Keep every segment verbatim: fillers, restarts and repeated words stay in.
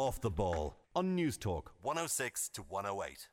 Off the Ball on News Talk one oh six to one oh eight.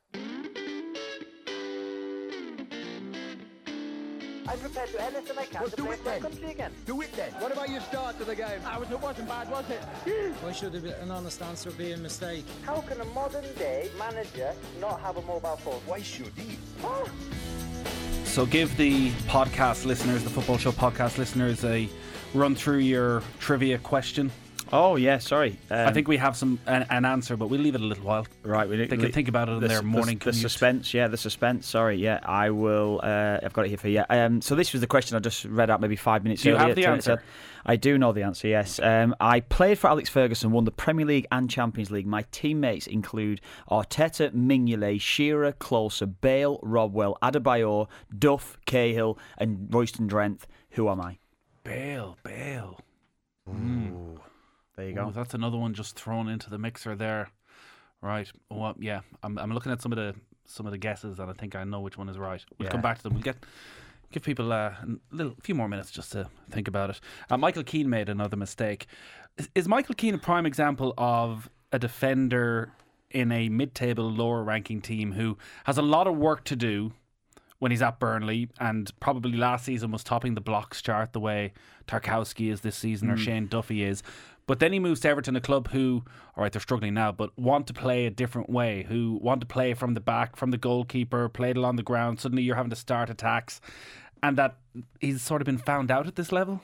I'm prepared to do anything I can well, to do play it for my then. country again. Do it then. What about your start to the game? I was, it wasn't bad, was it? Why should an honest answer be a mistake? How can a modern day manager not have a mobile phone? Why should he? Oh. So give the podcast listeners, the Football Show podcast listeners, a run through your trivia question. Oh yeah, sorry. Um, I think we have some an, an answer, but we'll leave it a little while. Right, we they can think about it in the, their morning the, commute. The suspense, yeah, the suspense. Sorry, yeah, I will. Uh, I've got it here for you. Um, so this was the question I just read out maybe five minutes. Do you earlier. have the answer? I do know the answer. Yes, um, I played for Alex Ferguson, won the Premier League and Champions League. My teammates include Arteta, Mignolet, Shearer, Klose, Bale, Rodwell, Adebayor, Duff, Cahill, and Royston Drenthe. Who am I? Bale, Bale. Mm. There you go. Ooh, that's another one just thrown into the mixer there. Right. Well, yeah. I'm I'm looking at some of the some of the guesses, and I think I know which one is right. We'll Yeah. come back to them. We'll get give people uh, a little few more minutes just to think about it. Uh, Michael Keane made another mistake. Is, is Michael Keane a prime example of a defender in a mid-table, lower-ranking team who has a lot of work to do when he's at Burnley, and probably last season was topping the blocks chart the way Tarkowski is this season mm. or Shane Duffy is. But then he moves to Everton, a club who, all right, they're struggling now, but want to play a different way, who want to play from the back, from the goalkeeper, play it along the ground. Suddenly you're having to start attacks. And that he's sort of been found out at this level?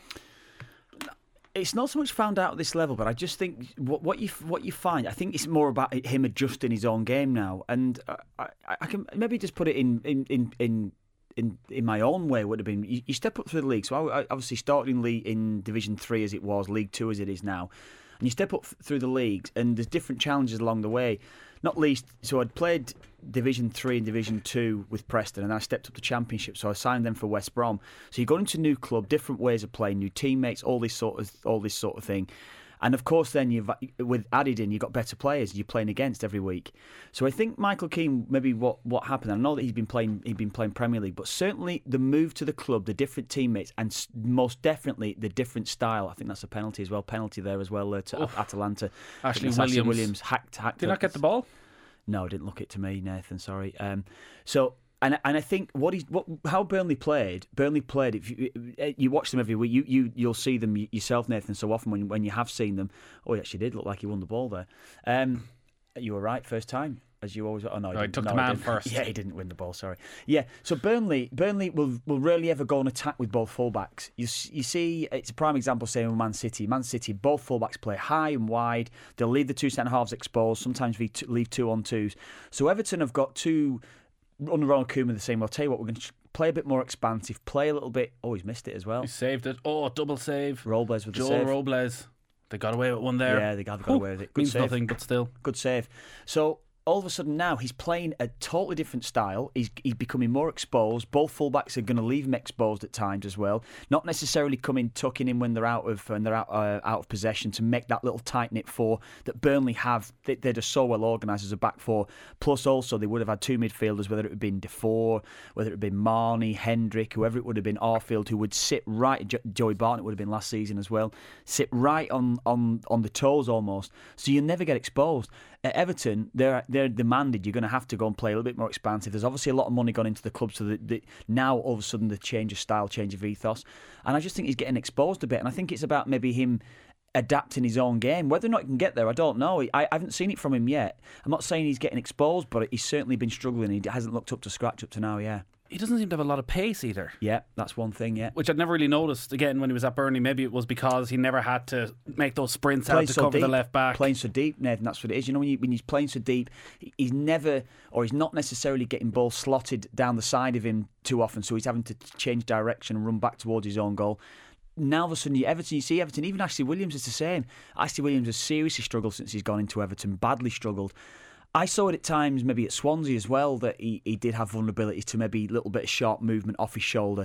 It's not so much found out at this level, but I just think what, what you what you find, I think it's more about him adjusting his own game now. And I, I can maybe just put it in in in. in In, in my own way would have been you, you step up through the league. So I, I obviously started in league in Division Three as it was, League Two as it is now, and you step up f- through the leagues, and there's different challenges along the way. Not least, so I'd played Division Three and Division Two with Preston, and then I stepped up to Championship. So I signed them for West Brom. So you go into a new club, different ways of playing, new teammates, all this sort of all this sort of thing. And of course, then you've with added in, you've got better players you're playing against every week. So I think Michael Keane, maybe what, what happened. I know that he's been playing he's been playing Premier League, but certainly the move to the club, the different teammates, and most definitely the different style. I think that's a penalty as well. Penalty there as well uh, to Oof. Atalanta. Ashley Williams. Williams. Williams hacked. hacked Did he not get the ball? No, didn't look it to me, Nathan. Sorry. Um, so. And and I think what he what how Burnley played. Burnley played. If you, you watch them every week, you you you'll see them yourself, Nathan. So often when when you have seen them, oh, he actually did look like he won the ball there. Um, you were right first time, as you always. Oh no, he, no, he took no, the man didn't. first. Yeah, he didn't win the ball. Sorry. Yeah. So Burnley Burnley will will rarely ever go and attack with both fullbacks. You you see, it's a prime example. Saying with Man City, Man City, both fullbacks play high and wide. They'll leave the two centre halves exposed. Sometimes we leave two on twos. So Everton have got two. Under Ronald Koeman, the same. I'll tell you what, we're going to play a bit more expansive, play a little bit. Oh, he's missed it as well. He saved it. Oh, double save. Robles with Joel the save. Robles. They got away with one there. Yeah, they got, they got Ooh, away with it. Good means save. nothing, but still. Good save. So all of a sudden now he's playing a totally different style. He's he's becoming more exposed. Both fullbacks are going to leave him exposed at times as well. Not necessarily coming tucking in when they're out of when they're out uh, out of possession to make that little tight knit four that Burnley have. They, they're just so well organised as a back four. Plus also they would have had two midfielders, whether it had been Defoe, whether it had been Marnie, Hendrick, whoever it would have been, Arfield, who would sit right. Jo- Joey Barton would have been last season as well. Sit right on on on the toes almost. So you never get exposed. At Everton, they're they're demanded. You're going to have to go and play a little bit more expansive. There's obviously a lot of money gone into the club, so that, that now all of a sudden the change of style, change of ethos, and I just think he's getting exposed a bit. And I think it's about maybe him adapting his own game. Whether or not he can get there, I don't know. I, I haven't seen it from him yet. I'm not saying he's getting exposed, but he's certainly been struggling. He hasn't looked up to scratch up to now. Yeah. He doesn't seem to have a lot of pace either. Yeah, that's one thing, yeah. Which I'd never really noticed, again, when he was at Burnley. Maybe it was because he never had to make those sprints playing out to so cover deep, the left back. Playing so deep, Nathan, that's what it is. You know, when, you, when he's playing so deep, he's never, or he's not necessarily getting balls slotted down the side of him too often, so he's having to change direction and run back towards his own goal. Now, all of a sudden, you, Everton, you see Everton, even Ashley Williams is the same. Ashley Williams has seriously struggled since he's gone into Everton, badly struggled. I saw it at times, maybe at Swansea as well, that he, he did have vulnerabilities to maybe a little bit of sharp movement off his shoulder.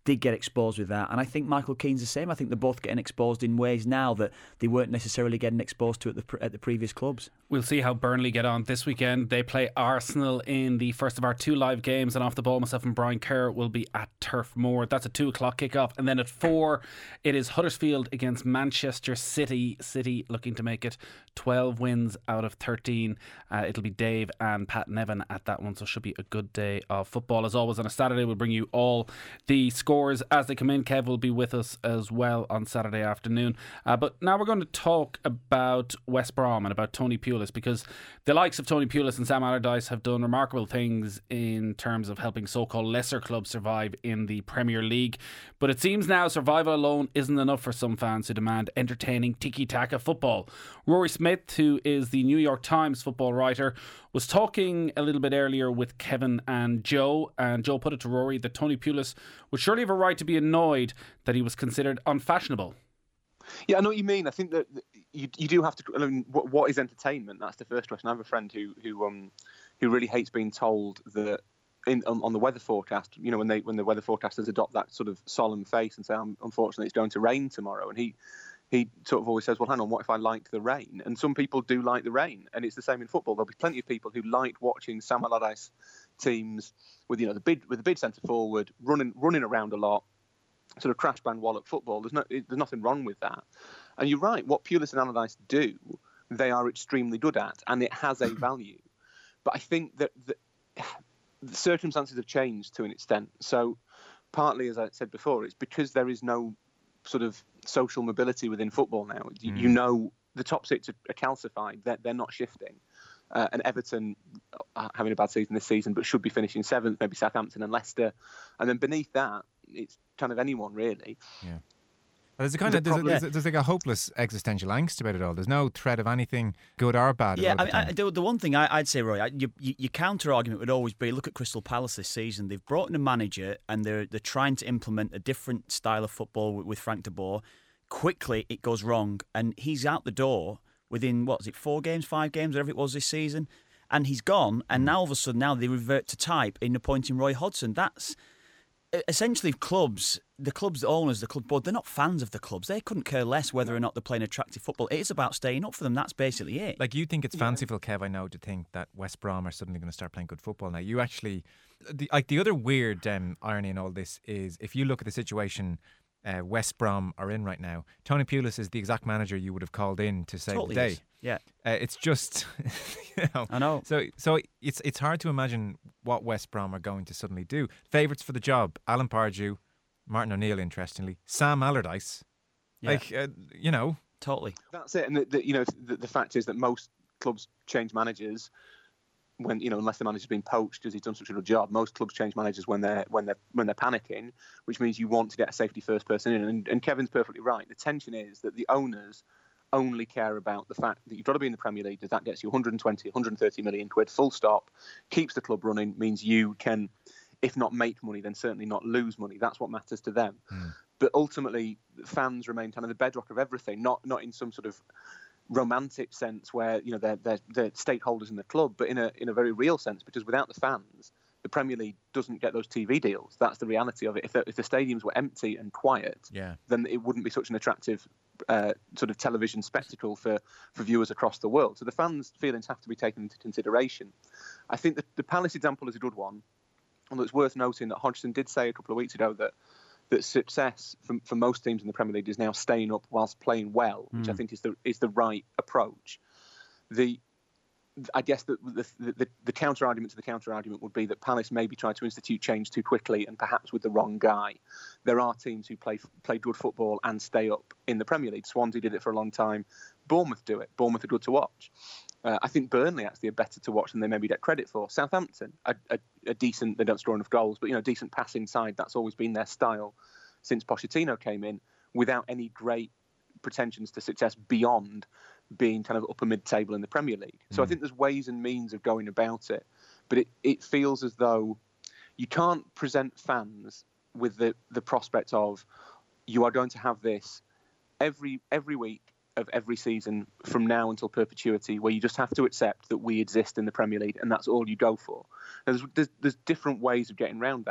did get exposed with that. And I think Michael Keane's the same. I think they're both getting exposed in ways now that they weren't necessarily getting exposed to at the pre- at the previous clubs. We'll see how Burnley get on this weekend. They play Arsenal in the first of our two live games, and off the ball, myself and Brian Kerr will be at Turf Moor. That's a two o'clock kickoff, and then at four it is Huddersfield against Manchester City. City looking to make it twelve wins out of thirteen. Uh, it'll be Dave and Pat Nevin at that one, so it should be a good day of football. As always on a Saturday, we'll bring you all the scores as they come in. Kev will be with us as well on Saturday afternoon. Uh, but now we're going to talk about West Brom and about Tony Pulis, because the likes of Tony Pulis and Sam Allardyce have done remarkable things in terms of helping so-called lesser clubs survive in the Premier League. But it seems now survival alone isn't enough for some fans who demand entertaining tiki-taka football. Rory Smith, who is the New York Times football writer, was talking a little bit earlier with Kevin and Joe, and Joe put it to Rory that Tony Pulis would surely have a right to be annoyed that he was considered unfashionable. Yeah, I know what you mean. I think that you you do have to. I mean, what, what is entertainment? That's the first question. I have a friend who who um who really hates being told that in on, on the weather forecast. You know, when they when the weather forecasters adopt that sort of solemn face and say, um, "Unfortunately, it's going to rain tomorrow," and he. He sort of always says, well, hang on, what if I like the rain? And some people do like the rain. And it's the same in football. There'll be plenty of people who liked watching Sam Allardyce teams with, you know, the big with the big centre forward, running running around a lot, sort of crash bang wallop football. There's no there's nothing wrong with that. And you're right, what Pulis and Allardyce do, they are extremely good at, and it has a value. But I think that the, the circumstances have changed to an extent. So partly, as I said before, it's because there is no sort of social mobility within football now. You, mm. you know, the top six are, are calcified. They're, they're not shifting. Uh, and Everton are having a bad season this season, but should be finishing seventh, maybe Southampton and Leicester. And then beneath that, it's kind of anyone, really. Yeah. There's a kind of there's, a, there's, a, there's like a hopeless existential angst about it all. There's no threat of anything good or bad. Yeah, I mean, I, the, the one thing I, I'd say, Roy, I, you, you, your counter argument would always be: look at Crystal Palace this season. They've brought in a manager and they're they're trying to implement a different style of football with, with Frank de Boer. Quickly, it goes wrong, and he's out the door within what was it, four games, five games, whatever it was this season, and he's gone. And now all of a sudden, now they revert to type in appointing Roy Hodgson. That's essentially clubs. The club's owners, the club board, they're not fans of the clubs. They couldn't care less whether or not they're playing attractive football. It is about staying up for them. That's basically it. Like, you think it's fanciful, Kev, I know, to think that West Brom are suddenly going to start playing good football now. You actually, the, like the other weird um, irony in all this is, if you look at the situation uh, West Brom are in right now, Tony Pulis is the exact manager you would have called in to save totally the day. Is. Yeah, uh, it's just, you know, I know. So, so it's it's hard to imagine what West Brom are going to suddenly do. Favourites for the job: Alan Pardew, Martin O'Neill, interestingly, Sam Allardyce. Yeah. Like, uh, you know, totally. That's it. And the, the, you know, the, the fact is that most clubs change managers when, you know, unless the manager's been poached because he's done such a good job. Most clubs change managers when they're when they're when they're panicking, which means you want to get a safety first person in. And, and Kevin's perfectly right. The tension is that the owners only care about the fact that you've got to be in the Premier League, because that gets you one hundred twenty, one hundred thirty million quid, full stop, keeps the club running, means you can, if not make money, then certainly not lose money. That's what matters to them. Mm. But ultimately, fans remain kind of the bedrock of everything, not not in some sort of romantic sense where, you know, they're, they're, they're stakeholders in the club, but in a in a very real sense, because without the fans, the Premier League doesn't get those T V deals. That's the reality of it. If the, if the stadiums were empty and quiet, yeah. then it wouldn't be such an attractive uh, sort of television spectacle for, for viewers across the world. So the fans' feelings have to be taken into consideration. I think the, the Palace example is a good one, although it's worth noting that Hodgson did say a couple of weeks ago that that success for, for most teams in the Premier League is now staying up whilst playing well, which mm. I think is the is the right approach. The I guess the the, the, the counter argument to the counter argument would be that Palace maybe tried to institute change too quickly and perhaps with the wrong guy. There are teams who play play good football and stay up in the Premier League. Swansea did it for a long time. Bournemouth do it. Bournemouth are good to watch. Uh, I think Burnley actually are better to watch than they maybe get credit for. Southampton, a, a, a decent, they don't score enough goals, but, you know, decent passing side. That's always been their style since Pochettino came in, without any great pretensions to success beyond being kind of upper mid-table in the Premier League. So mm. I think there's ways and means of going about it, but it, it feels as though you can't present fans with the, the prospect of, you are going to have this every every week of every season from now until perpetuity, where you just have to accept that we exist in the Premier League and that's all you go for. There's, there's, there's different ways of getting around that.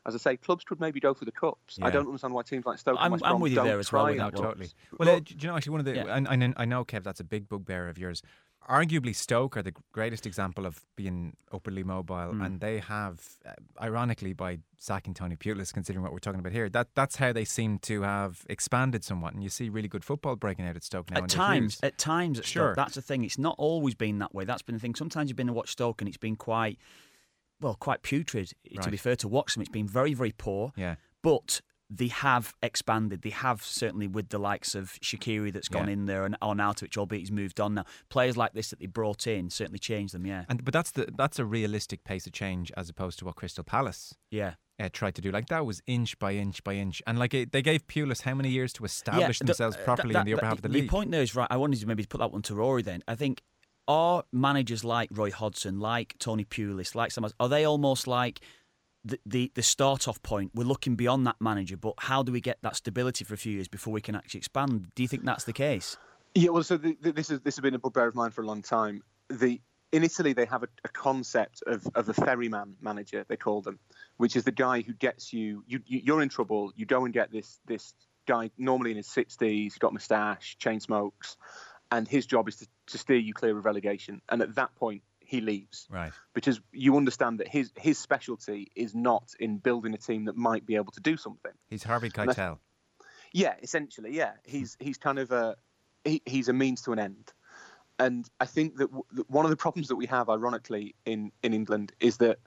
as I say, clubs could maybe go for the cups. Yeah. I don't understand why teams like Stoke I'm- and West I'm Brom with you don't there as well try with and that No, one. look. totally. Well, uh, do you know, actually, one of the, Yeah. and, and I know, Kev, that's a big bugbear of yours. Arguably, Stoke are the greatest example of being upwardly mobile, Mm. and they have, uh, ironically, by sacking Tony Pulis, considering what we're talking about here, that that's how they seem to have expanded somewhat. And you see really good football breaking out at Stoke now. At under times, Hughes. at times, at Sure. Stoke, that's the thing. It's not always been that way. That's been the thing. Sometimes you've been to watch Stoke and it's been quite, well, quite putrid. To Right. be fair, to watch them, it's been very, very poor. Yeah. But they have expanded. They have certainly with the likes of Shaqiri that's gone Yeah. in there and Arnautovic, albeit he's moved on now. Players like this that they brought in certainly changed them. Yeah, And but that's the that's a realistic pace of change as opposed to what Crystal Palace yeah. uh, tried to do. Like that was inch by inch by inch, and like it, they gave Pulis how many years to establish the- themselves uh, properly that- in the upper that- half of the Your league. point there is right. I wanted to maybe put that one to Rory then. I think are managers like Roy Hodgson, like Tony Pulis, like some, are they almost like the, the, the start-off point? We're looking beyond that manager, but how do we get that stability for a few years before we can actually expand? Do you think that's the case? Yeah, well, so the, the, this is this has been a bugbear of mine for a long time. The in Italy they have a, a concept of, of a ferryman manager, they call them, which is the guy who gets you, you, you you're in trouble. You go and get this this guy normally in his sixties, he's got a moustache, chain smokes, and his job is to, to steer you clear of relegation. And at that point, he leaves. Right. Because you understand that his his specialty is not in building a team that might be able to do something. He's Harvey And that's- Keitel. Yeah, essentially, yeah. He's he's kind of a he, he's a means to an end. And I think that w- that one of the problems that we have, ironically, in, in England is that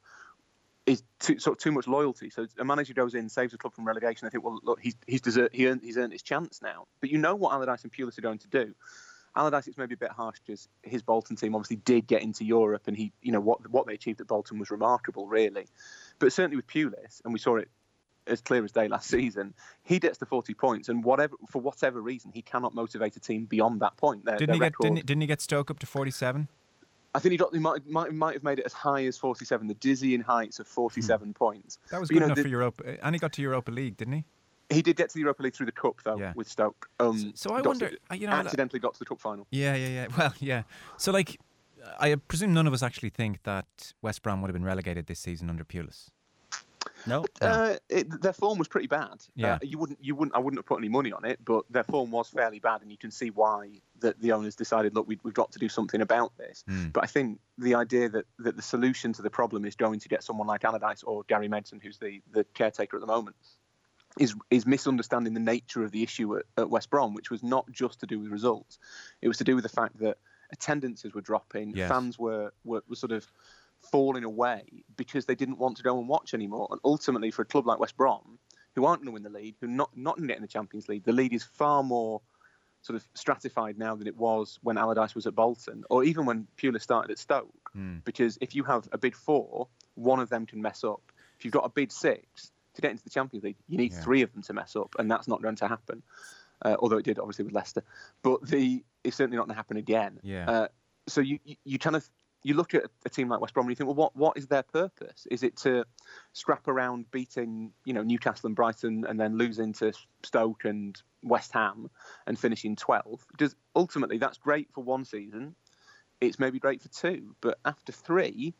is too, sort of too much loyalty. So a manager goes in, saves a club from relegation. I think, well, look, he's he's desert, he earned, he's earned his chance now. But you know what Allardyce and Pulis are going to do. Allardyce, it's maybe a bit harsh because his Bolton team obviously did get into Europe, and he, you know, what what they achieved at Bolton was remarkable, really. But certainly with Pulis, and we saw it as clear as day last season, he gets to forty points, and whatever for whatever reason, he cannot motivate a team beyond that point. Their, Didn't their he get record, didn't, he- didn't he get Stoke up to forty-seven? I think he, got, he might, might might have made it as high as forty-seven, the dizzying heights of forty-seven points. That was But, good you know, enough the- for Europa, and he got to Europa League, didn't he? He did get to the Europa League through the cup, though, Yeah. with Stoke. Um, So- so I got wonder, to- uh, you know, accidentally got to the cup final. Yeah, yeah, yeah. Well, yeah. So, like, I presume none of us actually think that West Brom would have been relegated this season under Pulis. No. Uh, it, their form was pretty bad. Yeah. Uh, you wouldn't, you wouldn't, I wouldn't have put any money on it, but their form was fairly bad, and you can see why that the owners decided, look, we, we've got to do something about this. Mm. But I think the idea that, that the solution to the problem is going to get someone like Allardyce or Gary Medson, who's the, the caretaker at the moment, is is misunderstanding the nature of the issue at, at West Brom, which was not just to do with results. It was to do with the fact that attendances were dropping, Yes. fans were, were, were sort of falling away because they didn't want to go and watch anymore. And ultimately, for a club like West Brom, who aren't going to win the league, who are not not going to get in the Champions League, the league is far more sort of stratified now than it was when Allardyce was at Bolton, or even when Pulis started at Stoke. Mm. Because if you have a bid four, one of them can mess up. If you've got a bid six, to get into the Champions League, you need Yeah. three of them to mess up, and that's not going to happen. Uh, although it did, obviously, with Leicester. But the it's certainly not going to happen again. Yeah. Uh, so you, you you kind of you look at a team like West Brom and you think, well, what what is their purpose? Is it to scrap around beating, you know, Newcastle and Brighton and then losing to Stoke and West Ham and finishing twelfth? Does ultimately that's great for one season. It's maybe great for two, but after three,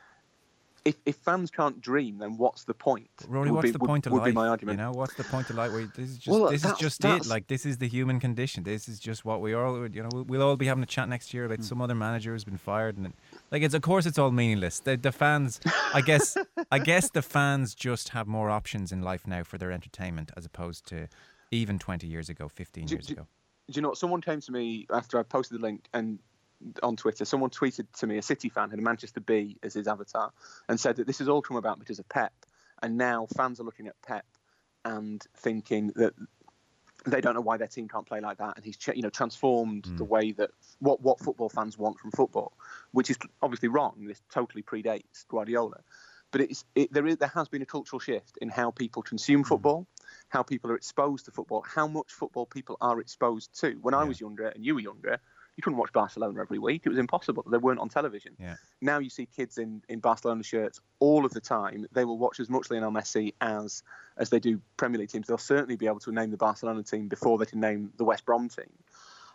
if if fans can't dream, then what's the point? Rory, Would what's be- the would- point of would life? be my argument. You know, what's the point of life? Where this is just Well, this is that's- just that's- it. Like this is the human condition. This is just what we all. You know, we'll, we'll all be having a chat next year about some other manager who's been fired, and it, like it's of course it's all meaningless. The, the fans, I guess, I guess the fans just have more options in life now for their entertainment as opposed to even twenty years ago, fifteen Do- years do- ago. Do you know what? Someone came to me after I posted the link and on Twitter, someone tweeted to me, a City fan had a Manchester B as his avatar, and said that this has all come about because of Pep, and now fans are looking at Pep and thinking that they don't know why their team can't play like that, and he's ch- you know transformed Mm. the way that what what football fans want from football, which is obviously wrong. This totally predates Guardiola, but it's it, there is there has been a cultural shift in how people consume football, how people are exposed to football, how much football people are exposed to. When I Yeah. was younger and you were younger, you couldn't watch Barcelona every week. It was impossible. They weren't on television. Yeah. Now you see kids in, in Barcelona shirts all of the time. They will watch as much Lionel Messi as as they do Premier League teams. They'll certainly be able to name the Barcelona team before they can name the West Brom team.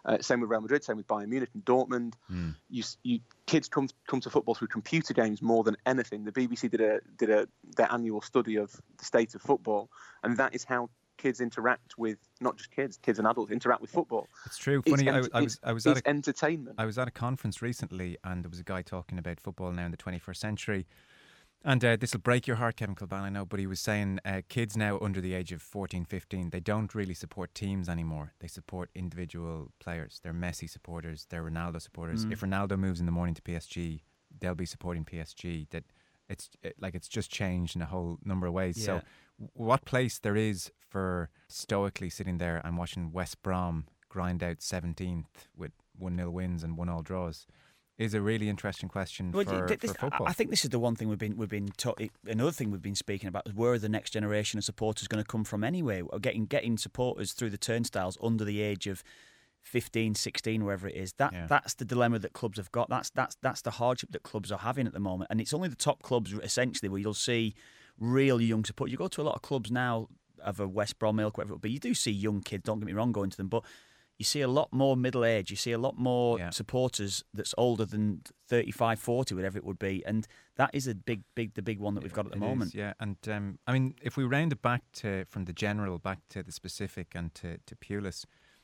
Uh, same with Real Madrid, same with Bayern Munich and Dortmund. Mm. You, you kids come come to football through computer games more than anything. The B B C did a did a their annual study of the state of football, and that is how kids interact with, not just kids, kids and adults interact with football. It's true. Funny, it's, I, I was I was it's at a, entertainment. I was at a conference recently, and there was a guy talking about football now in the twenty-first century. And uh, this will break your heart, Kevin Kilbane, I know, but he was saying uh, kids now under the age of fourteen, fifteen, they don't really support teams anymore. They support individual players. They're Messi supporters. They're Ronaldo supporters. Mm. If Ronaldo moves in the morning to P S G, they'll be supporting P S G. That it's it, like it's just changed in a whole number of ways. Yeah. So w- what place there is for stoically sitting there and watching West Brom grind out seventeenth with one nil wins and one all draws is a really interesting question well, for, this, for football. I think this is the one thing we've been we've been taught. Another thing we've been speaking about is where are the next generation of supporters going to come from anyway? Getting getting supporters through the turnstiles under the age of fifteen, sixteen, wherever it is. That yeah. that's the dilemma that clubs have got. That's that's that's the hardship that clubs are having at the moment. And it's only the top clubs essentially where you'll see real young support. You go to a lot of clubs now of a West Brom ilk, whatever it will be. You do see young kids. Don't get me wrong, going to them, but you see a lot more middle age. You see a lot more yeah. supporters that's older than thirty-five, forty, whatever it would be, and that is a big, big, the big one that we've got at the it moment. Is, yeah, and um, I mean, if we round it back to from the general back to the specific and to to Pulis,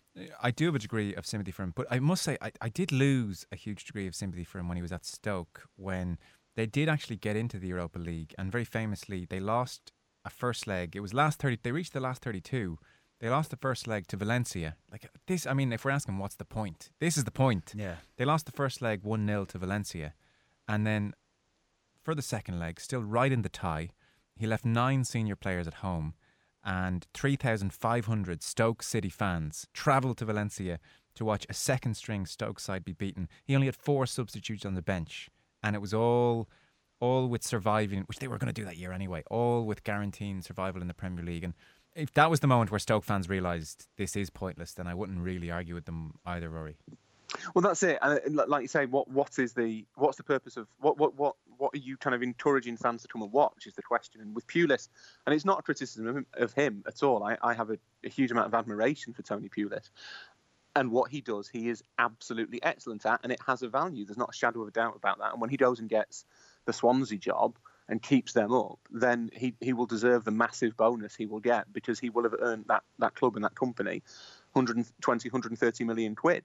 I do have a degree of sympathy for him, but I must say I, I did lose a huge degree of sympathy for him when he was at Stoke, when they did actually get into the Europa League, and very famously they lost a first leg. It was last thirty. They reached the last thirty-two. They lost the first leg to Valencia. Like this, I mean, if we're asking what's the point, this is the point. Yeah. They lost the first leg one nil to Valencia, and then for the second leg, still right in the tie, he left nine senior players at home, and three thousand five hundred Stoke City fans travelled to Valencia to watch a second string Stoke side be beaten. He only had four substitutes on the bench, and it was all all with surviving, which they were going to do that year anyway, all with guaranteeing survival in the Premier League. And if that was the moment where Stoke fans realised this is pointless, then I wouldn't really argue with them either, Rory. Well, that's it. And like you say, what what is the what's the purpose of what what what what are you kind of encouraging fans to come and watch is the question. And with Pulis, and it's not a criticism of him, of him at all. I, I have a, a huge amount of admiration for Tony Pulis, and what he does, he is absolutely excellent at, and it has a value. There's not a shadow of a doubt about that. And when he goes and gets the Swansea job and keeps them up, then he, he will deserve the massive bonus he will get, because he will have earned that, that club and that company one hundred twenty, one hundred thirty million quid.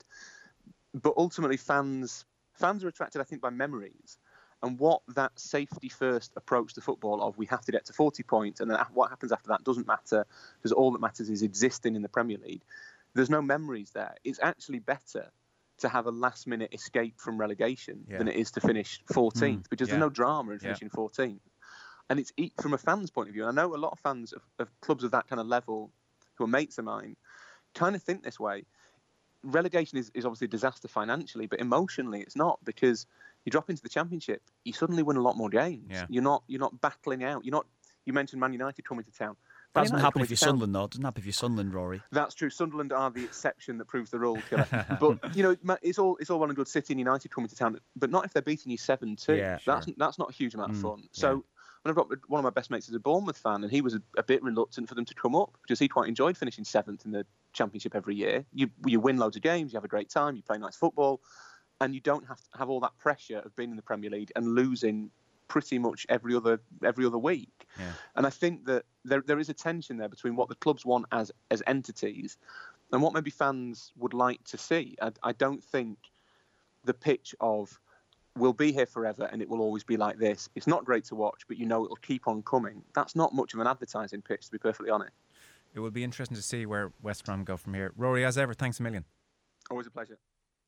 But ultimately, fans fans are attracted, I think, by memories. And what that safety first approach to football of we have to get to forty points and then what happens after that doesn't matter, because all that matters is existing in the Premier League. There's no memories there. It's actually better to have a last minute escape from relegation yeah. than it is to finish fourteenth, mm, because yeah. there's no drama in finishing yeah. fourteenth. And it's from a fan's point of view, and I know a lot of fans of, of clubs of that kind of level who are mates of mine kind of think this way. Relegation is, is obviously a disaster financially, but emotionally it's not, because you drop into the Championship, you suddenly win a lot more games. Yeah. You're not you're not battling out. You're not. You mentioned Man United coming to town. That doesn't happen if you're Sunderland, though. It doesn't happen if you're Sunderland, Rory. That's true. Sunderland are the exception that proves the rule, killer. But you know, it's all it's all well and good City and United coming to town, but not if they're beating you seven two. Yeah, that's sure. that's not a huge amount mm, of fun. So. Yeah. When I've got one of my best mates is a Bournemouth fan, and he was a, a bit reluctant for them to come up because he quite enjoyed finishing seventh in the Championship every year. You you win loads of games, you have a great time, you play nice football, and you don't have to have all that pressure of being in the Premier League and losing pretty much every other every other week. Yeah. And I think that there there is a tension there between what the clubs want as as entities and what maybe fans would like to see. I, I don't think the pitch of we'll be here forever and it will always be like this. It's not great to watch, but you know it'll keep on coming. That's not much of an advertising pitch, to be perfectly honest. It will be interesting to see where West Brom go from here. Rory, as ever, thanks a million. Always a pleasure.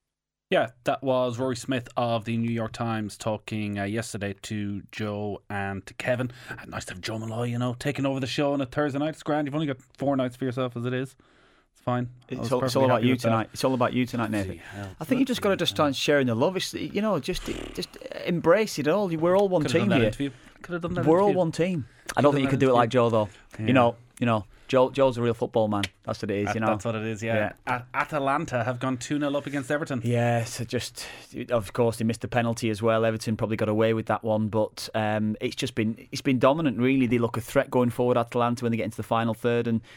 Yeah, that was Rory Smith of the New York Times talking uh, yesterday to Joe and to Kevin. And nice to have Joe Malloy, you know, taking over the show on a Thursday night. It's grand. You've only got four nights for yourself as it is. It's fine. It's all, it's all about you tonight. That. It's all about you tonight, Nathan. Hell, I think you just got to just start sharing the love. It's, you know, just just embrace it all. We're all one Could team have here. Interview. Could have done that We're interview. all one team. I don't think you could do it like Joe though. Yeah. You know, you know, Joe Joe's a real football man. That's what it is. At, you know, that's what it is. Yeah. yeah. At, Atalanta have gone two nil up against Everton. Yeah, so just of course they missed the penalty as well. Everton probably got away with that one, but um, it's just been it's been dominant. Really, they look a threat going forward. Atalanta when they get into the final third and.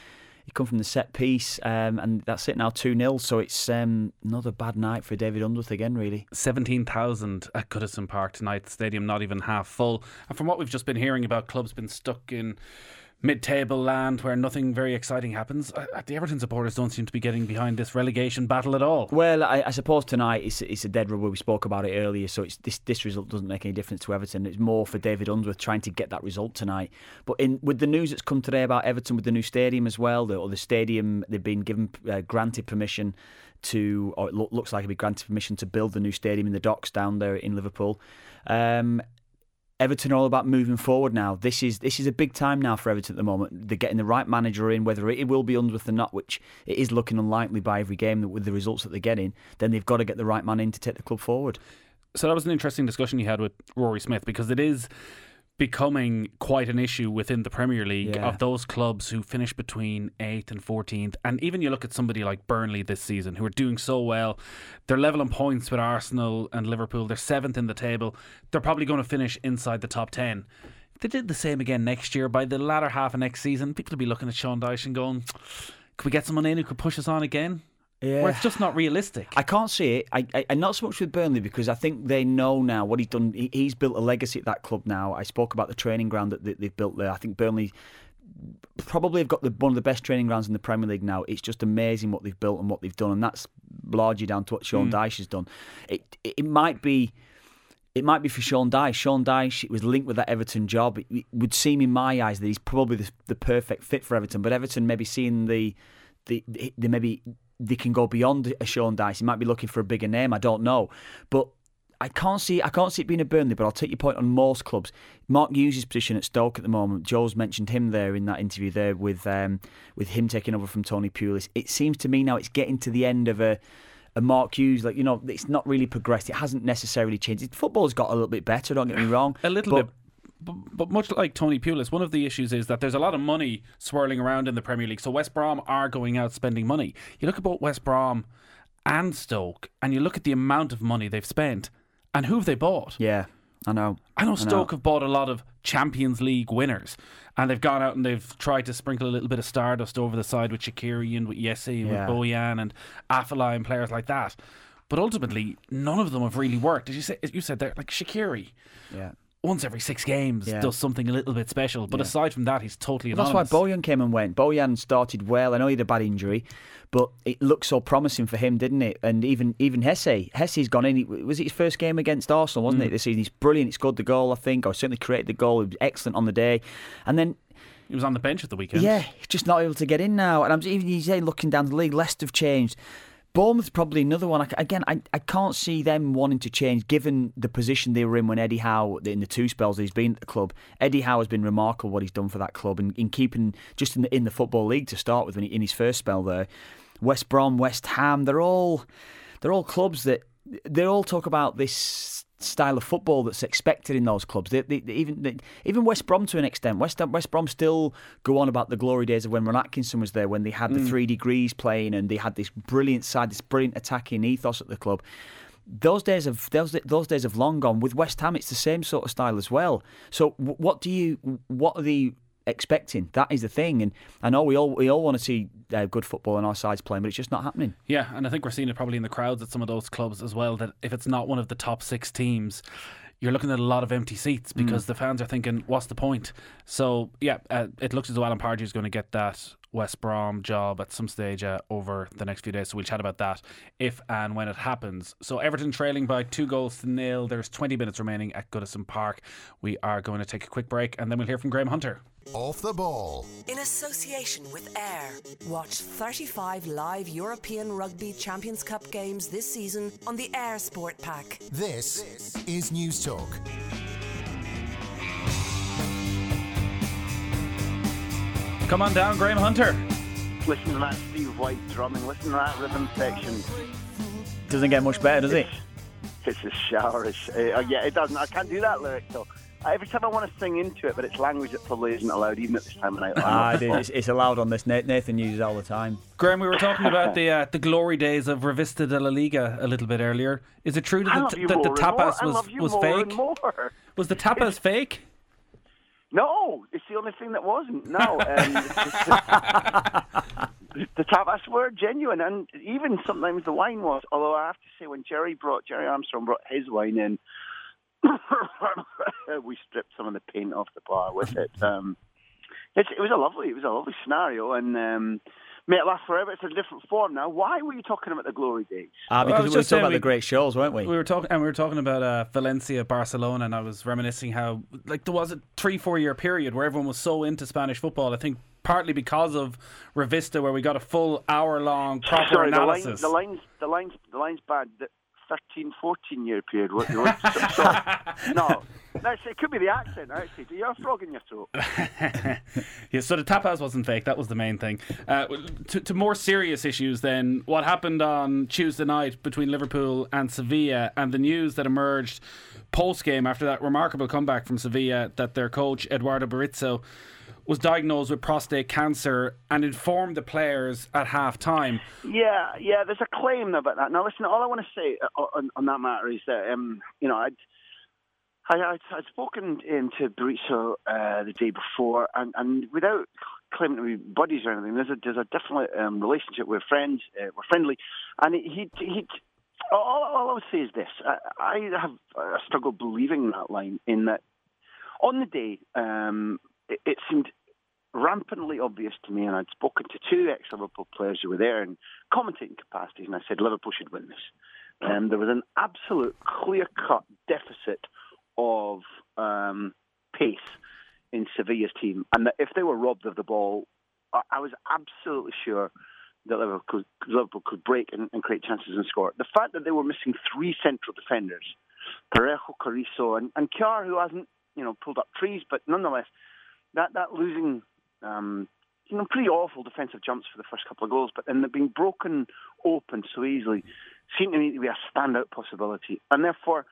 He come from the set piece, um, and that's it now, two nil. So it's um, another bad night for David Unsworth again, really. seventeen thousand at Goodison Park tonight. The stadium not even half full. And from what we've just been hearing about clubs been stuck in mid-table land where nothing very exciting happens, uh, the Everton supporters don't seem to be getting behind this relegation battle at all. Well, I, I suppose tonight it's, it's a dead rubber. We spoke about it earlier, so it's, this this result doesn't make any difference to Everton. It's more for David Unsworth trying to get that result tonight. But in with the news that's come today about Everton with the new stadium as well, the, or the stadium, they've been given uh, granted permission to, or it lo- looks like it'll be granted permission to build the new stadium in the docks down there in Liverpool. Um, Everton are all about moving forward now. This is this is a big time now for Everton at the moment. They're getting the right manager in, whether it will be Unsworth or not, which it is looking unlikely by every game with the results that they're getting. Then they've got to get the right man in to take the club forward. So that was an interesting discussion you had with Rory Smith, because it is becoming quite an issue within the Premier League Yeah. of those clubs who finish between eighth and fourteenth. And even you look at somebody like Burnley this season, who are doing so well. They're level on points with Arsenal and Liverpool. They're seventh in the table. They're probably going to finish inside the top ten. If they did the same again next year, by the latter half of next season, people will be looking at Sean Dyche and going, could we get someone in who could push us on again? Yeah. Where it's just not realistic. I can't see it. I, I, and not so much with Burnley, because I think they know now what he's done. He, he's built a legacy at that club now. I spoke about the training ground that they, they've built there. I think Burnley probably have got the, one of the best training grounds in the Premier League now. It's just amazing what they've built and what they've done, and that's largely down to what Sean mm. Dyche has done. It, it it might be. It might be for Sean Dyche. Sean Dyche was linked with that Everton job. It, it would seem in my eyes that he's probably the, the perfect fit for Everton. But Everton maybe seeing the the, the, the maybe. They can go beyond a Sean Dyche. He might be looking for a bigger name. I don't know, but I can't see. I can't see it being a Burnley. But I'll take your point on most clubs. Mark Hughes' position at Stoke at the moment. Joe's mentioned him there in that interview there with um, with him taking over from Tony Pulis. It seems to me now it's getting to the end of a. A Mark Hughes, like, you know, it's not really progressed. It hasn't necessarily changed. Football's got a little bit better. Don't get me wrong. A little but, bit. But, but much like Tony Pulis, one of the issues is that there's a lot of money swirling around in the Premier League. So West Brom are going out spending money. You look at both West Brom and Stoke, and you look at the amount of money they've spent, and who have they bought? Yeah, I know. I know I Stoke know. have bought a lot of Champions League winners, and they've gone out and they've tried to sprinkle a little bit of stardust over the side with Shaqiri and with Yessi and Yeah. with Bojan and Afellay and players like that. But ultimately, none of them have really worked. As you said, you said there, like Shaqiri. Yeah. Once every six games Yeah. does something a little bit special. But Yeah. aside from that, he's totally Well, anonymous. that's why Bojan came and went. Bojan started well. I know he had a bad injury, but it looked so promising for him, didn't it? And even even Hesse, Hesse's gone in. He, was it his first game against Arsenal, wasn't Mm. it, this season? He's brilliant. He scored the goal, I think, or certainly created the goal. He was excellent on the day. And then, He was on the bench at the weekend. yeah, he's just not able to get in now. And I'm even you say looking down the league, Leicester have changed. Bournemouth's probably another one. I, again, I, I can't see them wanting to change given the position they were in when Eddie Howe, in the two spells he's been at the club. Eddie Howe has been remarkable what he's done for that club in, in keeping, just in the, in the Football League to start with, when he, in his first spell there. West Brom, West Ham, they're all they're all clubs that, they all talk about this style of football that's expected in those clubs. They, they, they, even they, even West Brom to an extent. West West Brom still go on about the glory days of when Ron Atkinson was there, when they had the Mm. three degrees playing and they had this brilliant side, this brilliant attacking ethos at the club. Those days have those those days have long gone. With West Ham, it's the same sort of style as well. So, what do you? What are the expecting? That is the thing, and I know we all we all want to see uh, good football on our sides playing, but it's just not happening. Yeah, and I think we're seeing it probably in the crowds at some of those clubs as well, that if it's not one of the top six teams, you're looking at a lot of empty seats because mm. the fans are thinking, what's the point? So, yeah, uh, it looks as though Alan Pardew is going to get that West Brom job at some stage uh, over the next few days, so we'll chat about that if and when it happens. So Everton trailing by two goals to nil. There's twenty minutes remaining at Goodison Park. We are going to take a quick break and then we'll hear from Graham Hunter. Off the ball. In association with Air. Watch thirty-five live European Rugby Champions Cup games this season on the Air Sport Pack. This is News Talk. Come on down, Graham Hunter. Listen to that Steve White drumming. Listen to that rhythm section. Doesn't get much better, does it? It's a shower. It's, uh, yeah, it doesn't. I can't do that lyric though. Every time I want to sing into it, but it's language that probably isn't allowed, even at this time of night. Ah, it is. It's, it's allowed on this. Nathan uses it all the time. Graham, we were talking about the uh, the glory days of Revista de la Liga a little bit earlier. Is it true that, the, that the tapas was, was fake? More. Was the tapas fake? No, it's the only thing that wasn't. No, um, the tapas were genuine, and even sometimes the wine was. Although I have to say, when Jerry brought Jerry Armstrong brought his wine in, we stripped some of the paint off the bar with it. Um, it, it was a lovely, it was a lovely scenario, and. Um, May it last forever. It's a different form now. Why were you talking about the glory days? Ah, because well, we were just talking about we, the great shows, weren't we? We were talking, and we were talking about uh, Valencia, Barcelona, and I was reminiscing how, like, there was a three, four-year period where everyone was so into Spanish football. I think partly because of Revista, where we got a full hour-long proper Sorry, analysis. The, line, the lines, the lines, the lines bad. The thirteen, fourteen-year period. What, what, sorry. No, no, it could be the accent. Actually, you're a frog in your throat. Yeah, so the tapas wasn't fake. That was the main thing. Uh, to, to more serious issues, then, what happened on Tuesday night between Liverpool and Sevilla, and the news that emerged post-game after that remarkable comeback from Sevilla that their coach Eduardo Berizzo was diagnosed with prostate cancer and informed the players at half-time. Yeah, yeah. There's a claim about that. Now, listen. All I want to say on, on that matter is that um, you know I'd. I, I'd, I'd spoken um, to Berizzo uh, the day before, and, and without claiming to be buddies or anything, there's a there's a definite um, relationship. We're friends, uh, we're friendly, and he he. All, all I would say is this: I, I have a struggle believing that line. In that, on the day, um, it, it seemed rampantly obvious to me, and I'd spoken to two ex-Liverpool players who were there in commentating capacities, and I said Liverpool should win this. Um, there was an absolute clear-cut deficit of um, pace in Sevilla's team, and that if they were robbed of the ball, I, I was absolutely sure that Liverpool could, Liverpool could break and, and create chances and score. The fact that they were missing three central defenders, Parejo, Carrizo, and, and Kjaer, who hasn't you know pulled up trees, but nonetheless, that that losing um, you know pretty awful defensive jumps for the first couple of goals, but then they're being broken open so easily seemed to me to be a standout possibility, and therefore.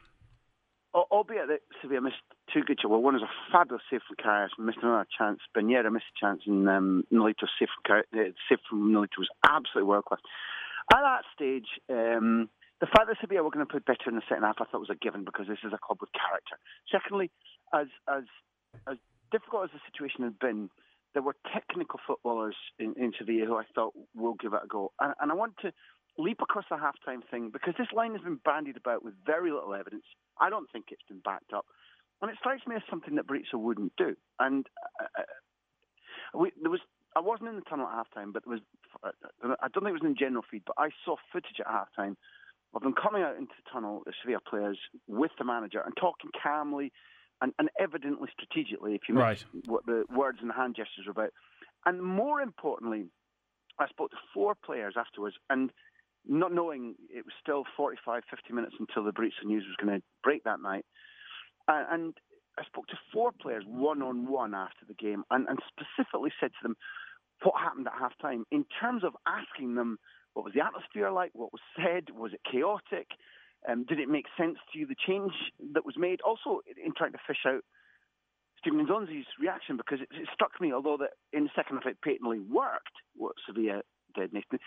Albeit that Sevilla missed two good shots. Well, one was a fabulous save from Karius, missed another chance. Banera missed a chance, and um, Nolito's save from, uh, save from Nolito was absolutely world class. At that stage, um, the fact that Sevilla were going to play better in the second half, I thought was a given because this is a club with character. Secondly, as as as difficult as the situation had been, there were technical footballers in, in Sevilla who I thought will give it a go. And, and I want to leap across the halftime thing because this line has been bandied about with very little evidence. I don't think it's been backed up, and it strikes me as something that Berizzo wouldn't do. And uh, we, there was, I wasn't in the tunnel at halftime, but there was, I don't think it was in the general feed, but I saw footage at halftime of them coming out into the tunnel, the Sevilla players, with the manager and talking calmly and, and evidently strategically, if you right. missed what the words and hand gestures were about. And more importantly, I spoke to four players afterwards, and not knowing it was still forty-five, fifty minutes until the Berizzo news was going to break that night. Uh, and I spoke to four players one-on-one after the game and, and specifically said to them what happened at halftime in terms of asking them what was the atmosphere like, what was said, was it chaotic, um, did it make sense to you, the change that was made? Also, in trying to fish out Steven Nzonzi's reaction, because it, it struck me, although that in the second half it patently worked, what Sevilla did, Nathan,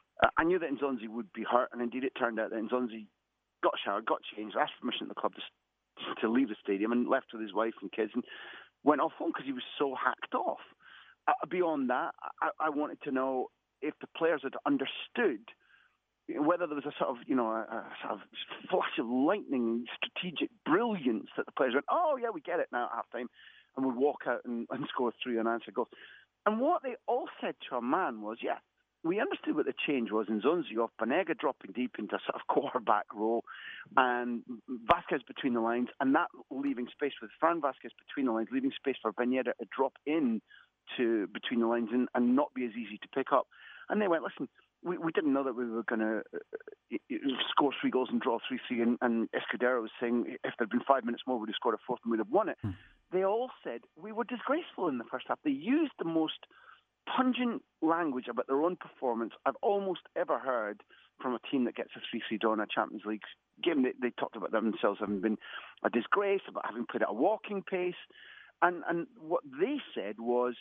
I knew that Nzonzi would be hurt, and indeed it turned out that Nzonzi got showered, got changed, asked permission at the club to, to leave the stadium and left with his wife and kids and went off home because he was so hacked off. Uh, beyond that, I, I wanted to know if the players had understood whether there was a sort of, you know, a, a sort of flash of lightning, strategic brilliance that the players went, oh, yeah, we get it now at half-time, and would walk out and, and score three unanswered goals. And what they all said to a man was, yeah, we understood what the change was in Nzonzi off, Banega dropping deep into a sort of quarterback role, and Vasquez between the lines, and that leaving space with Fran Vasquez between the lines, leaving space for Banega to drop in to between the lines and, and not be as easy to pick up. And they went, listen, we, we didn't know that we were going to uh, score three goals and draw three three, and, and Escudero was saying if there had been five minutes more, we'd have scored a fourth and we'd have won it. Hmm. They all said we were disgraceful in the first half. They used the most pungent language about their own performance I've almost ever heard from a team that gets a three three draw in a Champions League game. They, they talked about themselves having been a disgrace, about having played at a walking pace. And, and what they said was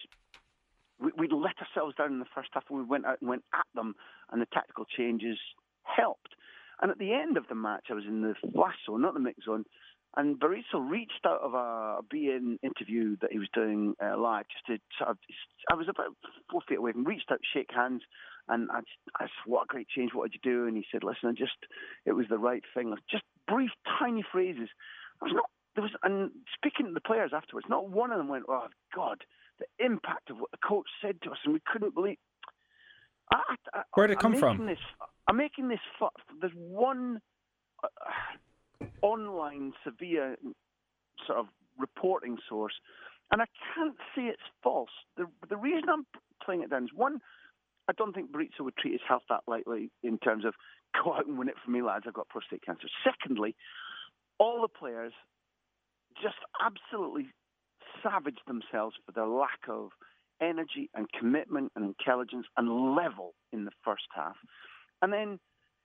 we, we let ourselves down in the first half and we went out and went at them, and the tactical changes helped. And at the end of the match, I was in the flash zone, not the mix zone, And Berizzo reached out of a B N interview that he was doing uh, live, just to sort of, I was about four feet away from him, reached out to shake hands, and I, I said, what a great change, what did you do? And he said, listen, I just, it was the right thing. Just brief, tiny phrases. I was not, there was, and speaking to the players afterwards, not one of them went, oh, God, the impact of what the coach said to us, and we couldn't believe. I, I, Where did it come I'm from? This, I'm making this, there's one uh, online Sevilla sort of reporting source, and I can't say it's false. The, the reason I'm playing it down is, one, I don't think Berizzo would treat his health that lightly in terms of, go out and win it for me, lads, I've got prostate cancer. Secondly, all the players just absolutely savaged themselves for their lack of energy and commitment and intelligence and level in the first half. And then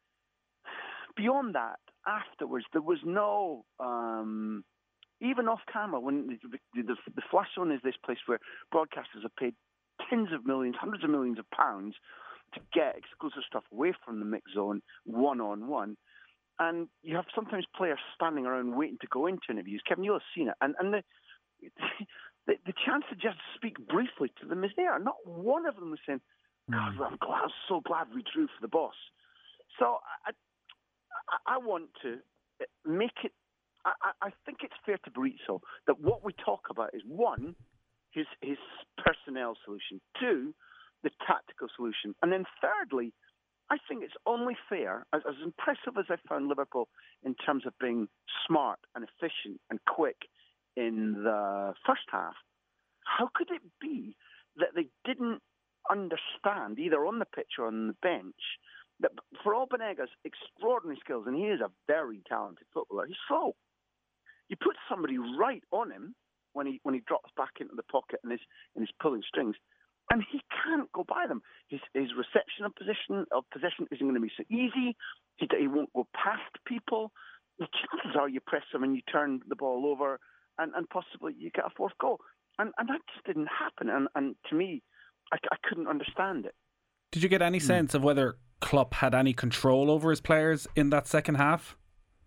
beyond that, afterwards, there was no, um, even off camera, when the, the, the, the flash zone is this place where broadcasters have paid tens of millions, hundreds of millions of pounds to get exclusive stuff away from the mix zone one-on-one. And you have sometimes players standing around waiting to go into interviews. Kevin, you'll have seen it. And, and the, the the chance to just speak briefly to them is there. Not one of them was saying, God, I'm, glad, I'm so glad we drew for the boss. So I, I, I want to make it, I, I think it's fair to Berizzo that what we talk about is, one, his, his personnel solution, two, the tactical solution, and then thirdly, I think it's only fair, as, as impressive as I found Liverpool in terms of being smart and efficient and quick in the first half, how could it be that they didn't understand, either on the pitch or on the bench, that for all Banega's extraordinary skills, and he is a very talented footballer, he's slow. You put somebody right on him when he when he drops back into the pocket and is, and is pulling strings, and he can't go by them. His, his reception of position of possession isn't going to be so easy. He, he won't go past people. The chances are you press him and you turn the ball over, and, and possibly you get a fourth goal. And and that just didn't happen. And, and to me, I, I couldn't understand it. Did you get any sense of whether Klopp had any control over his players in that second half?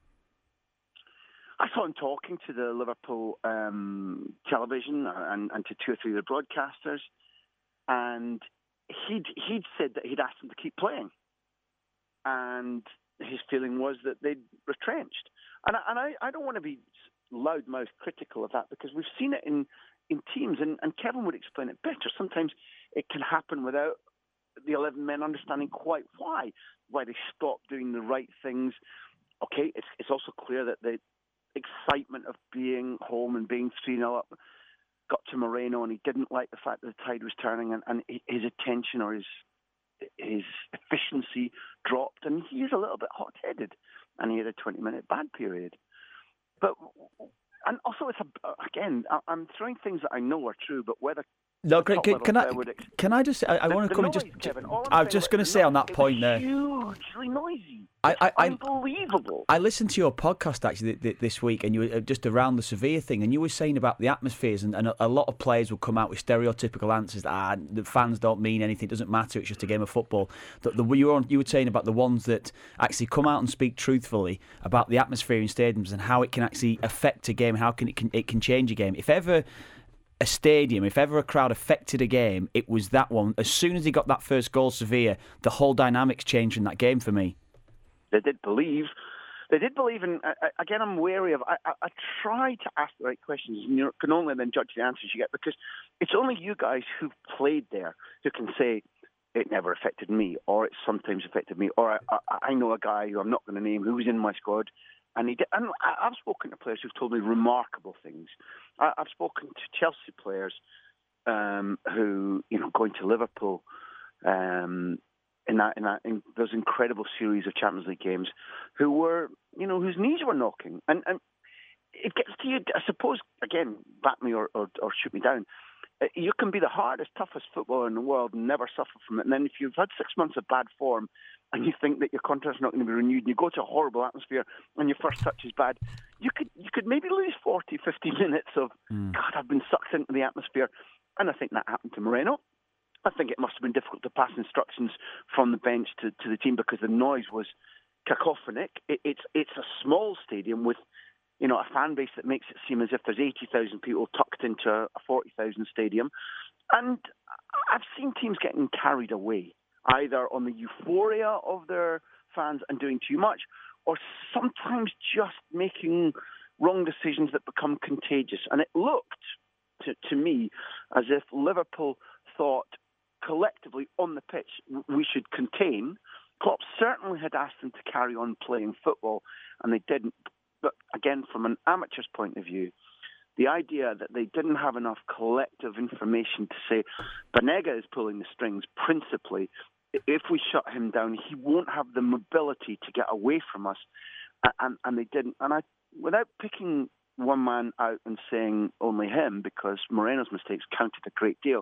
I saw him talking to the Liverpool um, television and, and to two or three of the broadcasters, and he'd he'd said that he'd asked them to keep playing, and his feeling was that they'd retrenched. And I, and I, I don't want to be loudmouth critical of that, because we've seen it in, in teams, and, and Kevin would explain it better. Sometimes it can happen without the eleven men understanding quite why, why they stop doing the right things. Okay, it's it's also clear that the excitement of being home and being three nil up got to Moreno, and he didn't like the fact that the tide was turning, and, and his attention or his his efficiency dropped, and he is a little bit hot-headed, and he had a twenty-minute bad period. But and also, it's a, again, I'm throwing things that I know are true, but whether no, Greg, can, can I ex- can I just I, I the, want to come noise, and just Kevin, I was just going to say on that point there, hugely noisy. I, I, I, unbelievable. I listened to your podcast actually th- th- this week, and you were just around the Sevilla thing, and you were saying about the atmospheres, and, and a, a lot of players will come out with stereotypical answers. That, ah, the fans don't mean anything; it doesn't matter. It's just a game of football. The, the, you, were on, you were saying about the ones that actually come out and speak truthfully about the atmosphere in stadiums and how it can actually affect a game, how can it can it can change a game. If ever a stadium, if ever a crowd affected a game, it was that one. As soon as he got that first goal, Sevilla, the whole dynamics changed in that game for me. They did believe. They did believe, and uh, again, I'm wary of. I, I, I try to ask the right questions, and you can only then judge the answers you get, because it's only you guys who've played there who can say it never affected me, or it sometimes affected me, or I, I, I know a guy who I'm not going to name who was in my squad, and he did. And I've spoken to players who've told me remarkable things. I, I've spoken to Chelsea players um, who, you know, going to Liverpool. Um, In that, in that, in those incredible series of Champions League games, who were, you know, whose knees were knocking, and and it gets to you. I suppose, again, back me or, or, or shoot me down. You can be the hardest, toughest footballer in the world and never suffer from it. And then if you've had six months of bad form, and you think that your contract's not going to be renewed, and you go to a horrible atmosphere, and your first touch is bad, you could you could maybe lose forty, fifty minutes of mm. God, I've been sucked into the atmosphere, and I think that happened to Moreno. I think it must have been difficult to pass instructions from the bench to, to the team, because the noise was cacophonic. It, it's it's a small stadium with you know, a fan base that makes it seem as if there's eighty thousand people tucked into a forty thousand stadium. And I've seen teams getting carried away, either on the euphoria of their fans and doing too much, or sometimes just making wrong decisions that become contagious. And it looked to, to me as if Liverpool thought collectively on the pitch we should contain. Klopp certainly had asked them to carry on playing football, and they didn't. But again, from an amateur's point of view, the idea that they didn't have enough collective information to say Banega is pulling the strings principally. If we shut him down, he won't have the mobility to get away from us. And, and they didn't. And I, without picking one man out and saying only him, because Moreno's mistakes counted a great deal,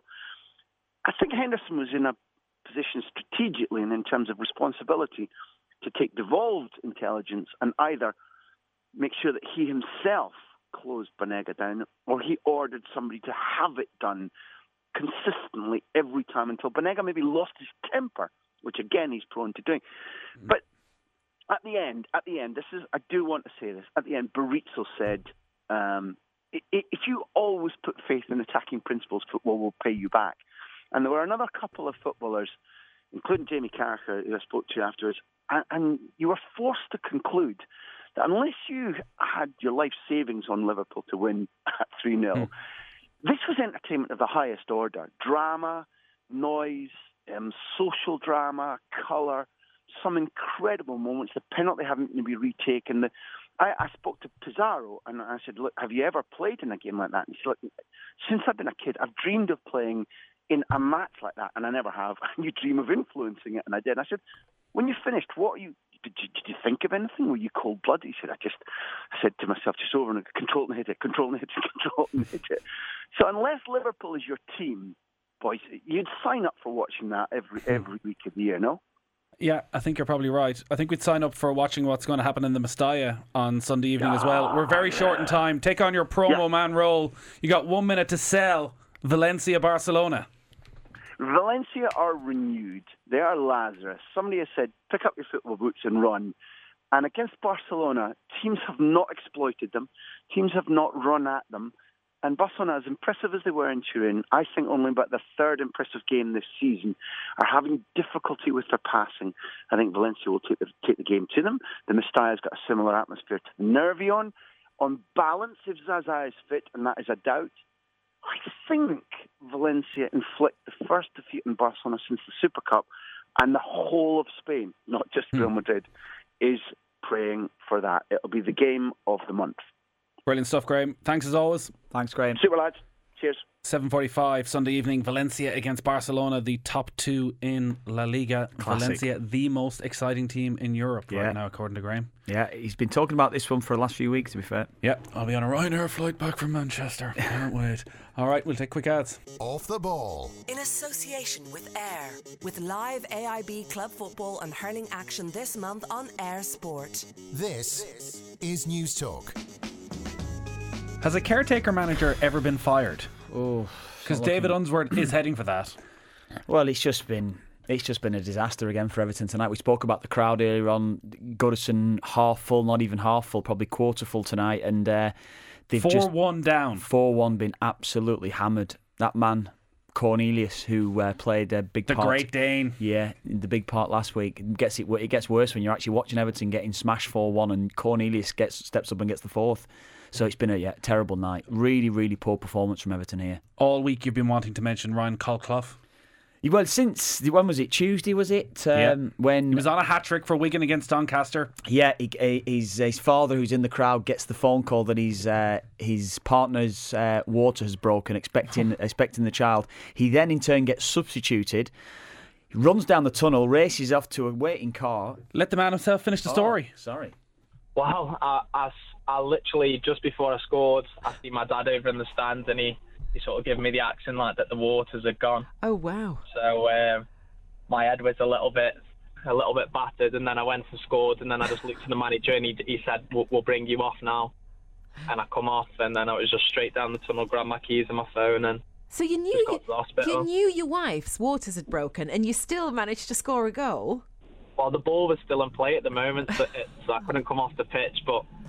I think Henderson was in a position strategically and in terms of responsibility to take devolved intelligence and either make sure that he himself closed Banega down, or he ordered somebody to have it done consistently every time until Banega maybe lost his temper, which again he's prone to doing. Mm-hmm. But at the end, at the end, this is I do want to say this. At the end, Berizzo said, um, "If you always put faith in attacking principles, football will pay you back." And there were another couple of footballers, including Jamie Carragher, who I spoke to afterwards, and, and you were forced to conclude that unless you had your life savings on Liverpool to win at three nil, mm. this was entertainment of the highest order. Drama, noise, um, social drama, colour, some incredible moments. The penalty having to be retaken. The, I, I spoke to Pizarro and I said, "Look, have you ever played in a game like that?" And he said, "Look, since I've been a kid, I've dreamed of playing in a match like that, and I never have. And you dream of influencing it, and I did." I said, "When you finished, what are you? Did you, did you think of anything? Were you cold-blooded?" He said, "I just I said to myself, just over and control and hit it, control and hit it, control and hit it." So unless Liverpool is your team, boys, you'd sign up for watching that every every week of the year, no? Yeah, I think you're probably right. I think we'd sign up for watching what's going to happen in the Mestalla on Sunday evening ah, as well. We're very short in time. Take on your promo yeah. man role. You got one minute to sell Valencia Barcelona. Valencia are renewed. They are Lazarus. Somebody has said, pick up your football boots and run. And against Barcelona, teams have not exploited them. Teams have not run at them. And Barcelona, as impressive as they were in Turin, I think only about the third impressive game this season, are having difficulty with their passing. I think Valencia will take the, take the game to them. The Mestalla's got a similar atmosphere to the Nervion. On balance, if Zaza is fit, and that is a doubt, I think Valencia inflict the first defeat in Barcelona since the Super Cup, and the whole of Spain, not just Real Madrid, is praying for that. It'll be the game of the month. Brilliant stuff, Graham. Thanks as always. Thanks, Graham. Super lads. Cheers. seven forty-five Sunday evening, Valencia against Barcelona, the top two in La Liga. Classic. Valencia, the most exciting team in Europe yeah. right now, according to Graham. Yeah, he's been talking about this one for the last few weeks, to be fair. Yeah, I'll be on a Ryanair flight back from Manchester. Can't wait. All right, we'll take quick ads. Off the ball. In association with Air, with live A I B club football and hurling action this month on Air Sport. This, this is News Talk. Has a caretaker manager ever been fired? Oh, because David Unsworth is heading for that. Well, it's just been it's just been a disaster again for Everton tonight. We spoke about the crowd earlier on. Goodison half full, not even half full, probably quarter full tonight, and uh, they've four just one down. four one been absolutely hammered. That man Cornelius, who uh, played a big the part, the Great Dane, yeah, the big part last week, it gets it. It gets worse when you're actually watching Everton getting smashed four one, and Cornelius gets steps up and gets the fourth. So it's been a yeah, terrible night. Really, really poor performance from Everton here. All week you've been wanting to mention Ryan Colclough. Well, since, when was it? Tuesday, was it? Um, yeah. When he was on a hat-trick for Wigan against Doncaster. Yeah, he, he's, his father, who's in the crowd, gets the phone call that his, uh, his partner's uh, water has broken, expecting expecting the child. He then, in turn, gets substituted. He runs down the tunnel, races off to a waiting car. Let the man himself finish the oh, story. Sorry. Wow, I, I, I literally, just before I scored, I see my dad over in the stands, and he, he sort of gave me the action like that the waters had gone. Oh, wow. So um, my head was a little bit a little bit battered, and then I went and scored, and then I just looked at the manager, and he, he said, we'll, we'll bring you off now. And I come off, and then I was just straight down the tunnel, grabbed my keys and my phone, and so you knew you, you knew your wife's waters had broken, and you still managed to score a goal? Well, the ball was still in play at the moment, so, it, so I couldn't come off the pitch, but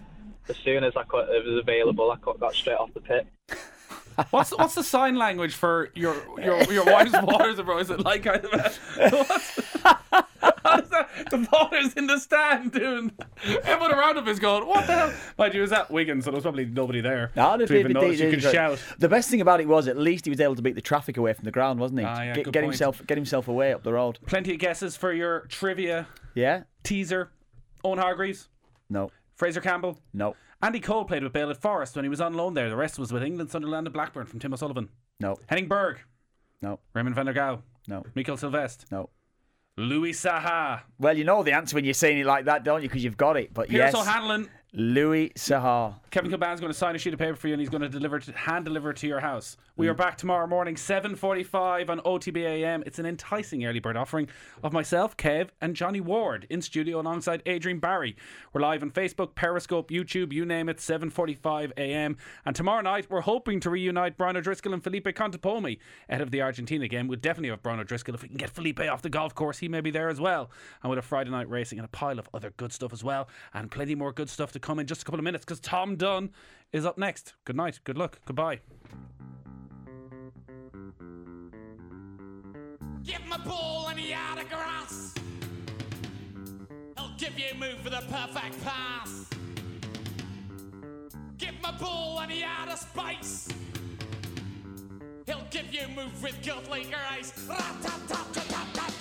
as soon as I could, it was available, I got straight off the pit. What's what's the sign language for your your your wife's waters, bro? Is it like kind of a, what's, how's that? The waters in the stand doing? Everyone around him is going, what the hell? Mind you, it was at Wigan, so there was probably nobody there. No, to even notice you could shout. The best thing about it was at least he was able to beat the traffic away from the ground, wasn't he? Ah, yeah, get good get point. himself get himself away up the road. Plenty of guesses for your trivia. Yeah. Teaser. Owen Hargreaves. No. Fraser Campbell. No. Andy Cole played with Bale at Forest when he was on loan there. The rest was with England, Sunderland and Blackburn from Tim O'Sullivan. No. Henning Berg. No. Raymond van der Gouw. No. Michael Sylvestre. No. Louis Saha. Well, you know the answer when you're saying it like that, don't you? Because you've got it. But Pierce yes, O'Hanlon. Louis Saha. Kevin Kilban's going to sign a sheet of paper for you, and he's going to deliver to, hand deliver it to your house. We mm. are back tomorrow morning, seven forty-five on O T B A M. It's an enticing early bird offering of myself, Kev, and Johnny Ward in studio alongside Adrian Barry. We're live on Facebook, Periscope, YouTube, you name it, seven forty-five a m. And tomorrow night, we're hoping to reunite Brian O'Driscoll and Felipe Contepomi ahead of the Argentina game. We'll definitely have Brian O'Driscoll. If we can get Felipe off the golf course, he may be there as well. And with a Friday night racing and a pile of other good stuff as well. And plenty more good stuff to come in just a couple of minutes, because Tom Dunn is up next. Good night, good luck, goodbye. Give him a ball and he out of grass. He'll give you a move for the perfect pass. Give him a ball and he out of space. He'll give you a move with godly grace. Rat-tat-tat-tat-tat-tat.